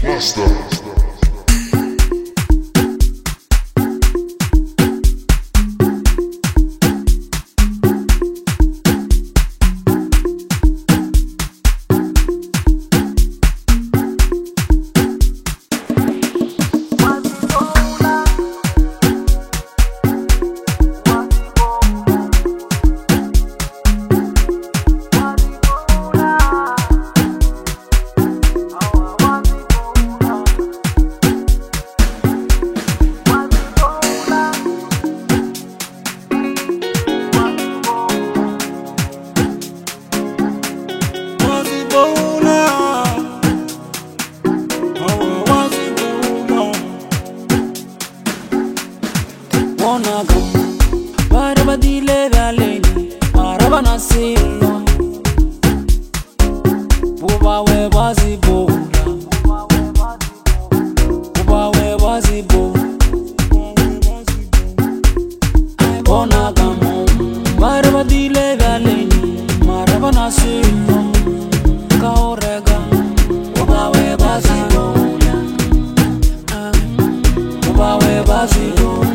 Maraba dile valeni, maraba nasilo. Buba we bazi bola, buba we bazi bola. Bona gamo, maraba dile valeni, maraba nasilo. Kaorega, buba we bazi bola, buba we bazi bola.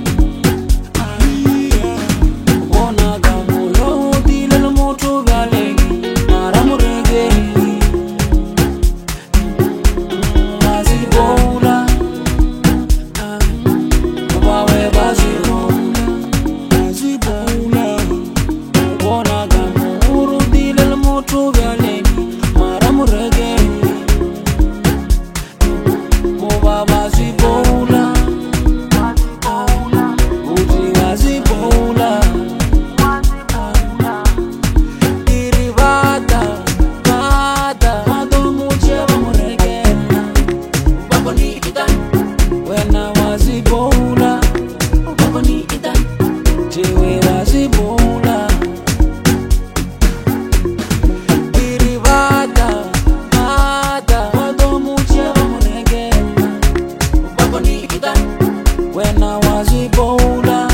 When I was Ebola,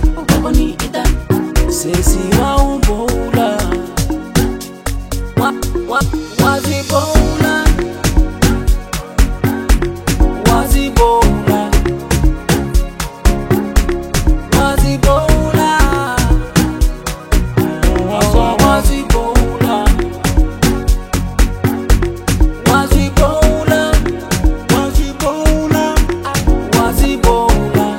Sesi wa Ebola, was Ebola, was Ebola, was Ebola, was Ebola, was Ebola, was Ebola, was Ebola.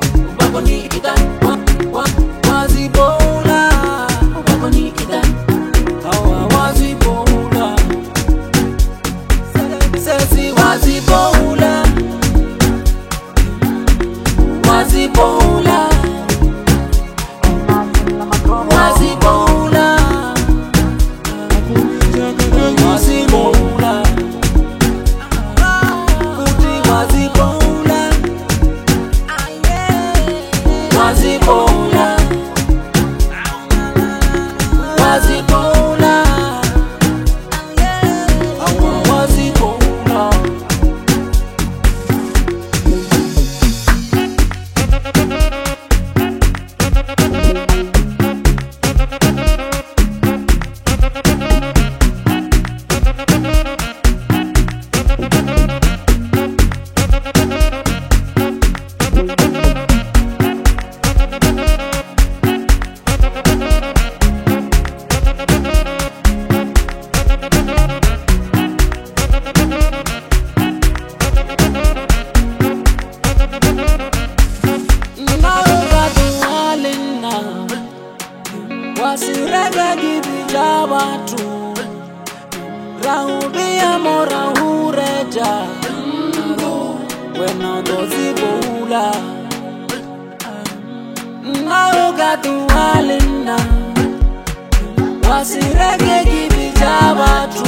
Wasirega gibija watu Raubia mora hureja Wena dozi boula Nauga tuwalina Wasirega gibija watu